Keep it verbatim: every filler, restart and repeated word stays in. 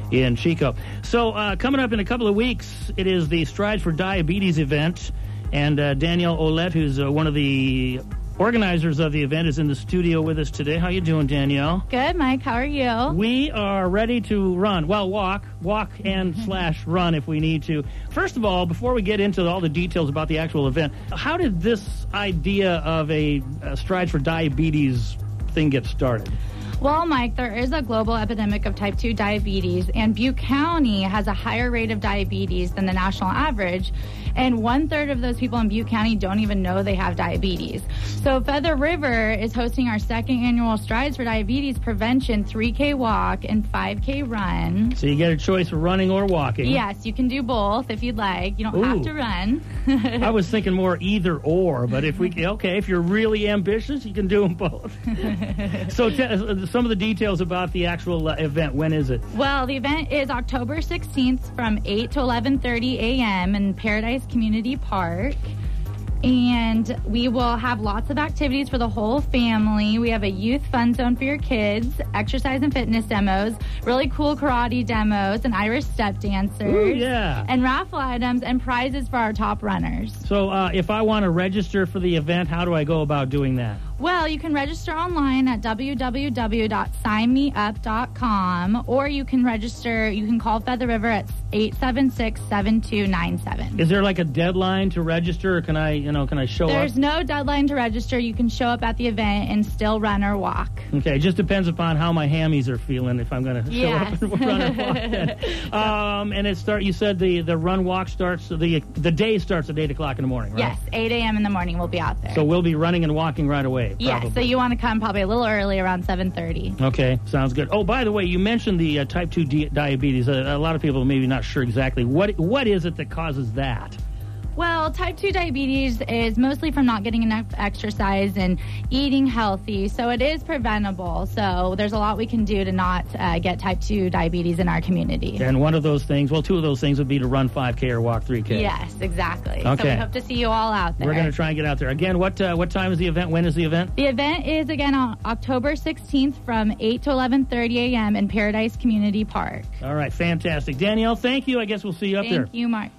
in Chico. So uh, coming up in a couple of weeks, it is the Strides for Diabetes event. And uh, Danielle Ouellette, who's uh, one of the organizers of the event, is in the studio with us today. How you doing, Danielle? Good, Mike. How are you? We are ready to run. Well, walk. Walk and slash run if we need to. First of all, before we get into all the details about the actual event, how did this idea of a, a Strides for Diabetes thing get started? Well, Mike, there is a global epidemic of type two diabetes, and Butte County has a higher rate of diabetes than the national average, and one-third of those people in Butte County don't even know they have diabetes. So Feather River is hosting our second annual Strides for Diabetes Prevention three K walk and five K run. So you get a choice of running or walking. Yes, you can do both if you'd like. You don't Ooh. have to run. I was thinking more either or, but if we okay, if you're really ambitious, you can do them both. So t- some of the details about the actual uh, event. When is it? Well, the event is October sixteenth from eight to eleven thirty a.m. in Paradise Community Park. And we will have lots of activities for the whole family. We have a youth fun zone for your kids, exercise and fitness demos, really cool karate demos, and Irish step dancers. Ooh, yeah. And raffle items and prizes for our top runners. So uh, if I want to register for the event, how do I go about doing that? Well, you can register online at w w w dot sign me up dot com, or you can register, you can call Feather River at eight seven six, seven two nine seven. Is there like a deadline to register, or can I, you know, can I show There's up? There's no deadline to register. You can show up at the event and still run or walk. Okay, it just depends upon how my hammies are feeling if I'm going to show yes. up and run or walk then. Um, and it start. You said the, the run walk starts, the the day starts at eight o'clock in the morning, right? Yes, eight a.m. in the morning we'll be out there. So we'll be running and walking right away. Yes, probably. so you want to come probably a little early, around seven thirty. Okay, sounds good. Oh, by the way, you mentioned the uh, type two di- diabetes. Uh, a lot of people are maybe not sure exactly. What What is it that causes that? Well, type two diabetes is mostly from not getting enough exercise and eating healthy, so it is preventable. So there's a lot we can do to not uh, get type two diabetes in our community. And one of those things, well, two of those things would be to run five K or walk three K. Yes, exactly. Okay. So we hope to see you all out there. We're going to try and get out there. Again, what uh, what time is the event? When is the event? The event is, again, on October sixteenth from eight to eleven thirty a.m. in Paradise Community Park. All right, fantastic. Danielle, thank you. I guess we'll see you up thank there. Thank you, Mark.